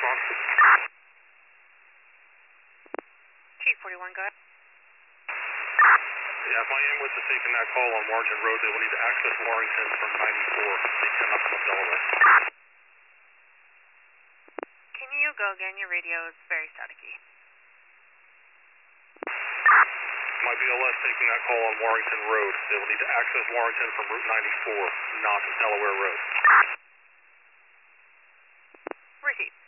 response. Chief 41, go ahead. Yeah, if my ambulance is taking that call on Warrington Road, they will need to access Warrington from 94. They cannot come up Delaware. Can you go again? Your radio is very staticky. My BLS taking that call on Warrington Road. They will need to access Warrington from Route 94, not Delaware Road. Receive.